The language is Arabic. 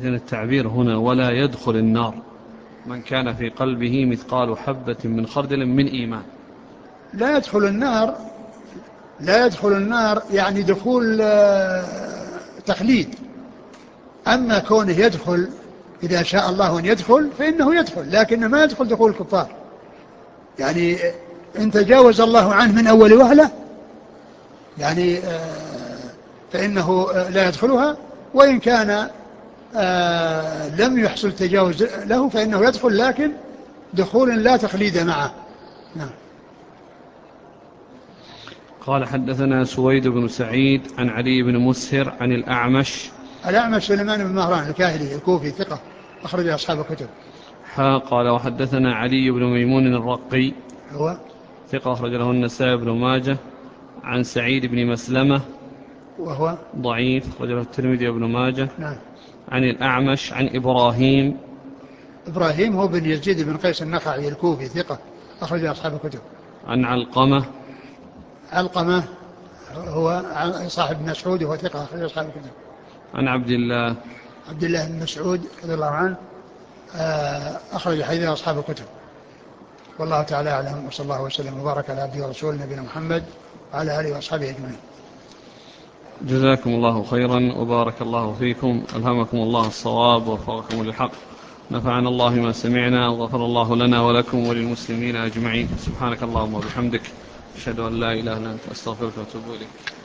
لكن التعبير هنا ولا يدخل النار من كان في قلبه مثقال حبة من خردل من إيمان. لا يدخل النار، لا يدخل النار يعني دخول تخليد. أما كونه يدخل إذا شاء الله أن يدخل فإنه يدخل، لكن ما يدخل دخول الكفار. يعني إن تجاوز الله عنه من أول وهلة يعني فإنه لا يدخلها، وإن كان لم يحصل تجاوز له فإنه يدخل، لكن دخول لا تخليد معه. نعم. قال حدثنا سويد بن سعيد عن علي بن مسهر عن الأعمش. الأعمش سليمان بن مهران الكاهلي الكوفي ثقة أخرج أصحاب الكتب. قال وحدثنا علي بن ميمون الرقي هو ثقة أخرج له النسائي بن ماجه. عن سعيد بن مسلمة وهو ضعيف أخرج له الترمذي بن ماجه. نعم. عن الأعمش عن إبراهيم. إبراهيم هو بن يزيد بن قيس النخعي الكوفي ثقة أخرج أصحاب الكتب. عن علقمة. علقمة هو صاحب مسعود وهو ثقة أخرج أصحاب الكتب. عن عبد الله بن مسعود رضي الله عنه أخرج حديث أصحاب الكتب. والله تعالى أعلم، وصلى الله وسلم وبارك على عبده ورسوله نبينا محمد وعلى آله وأصحابه أجمعين. جزاكم الله خيرا وبارك الله فيكم، ألهمكم الله الصواب ووفقكم للحق، نفعنا الله ما سمعنا وغفر الله لنا ولكم وللمسلمين أجمعين. سبحانك اللهم وبحمدك، أشهد أن لا إله إلا أنت، أستغفرك وأتوب إليك.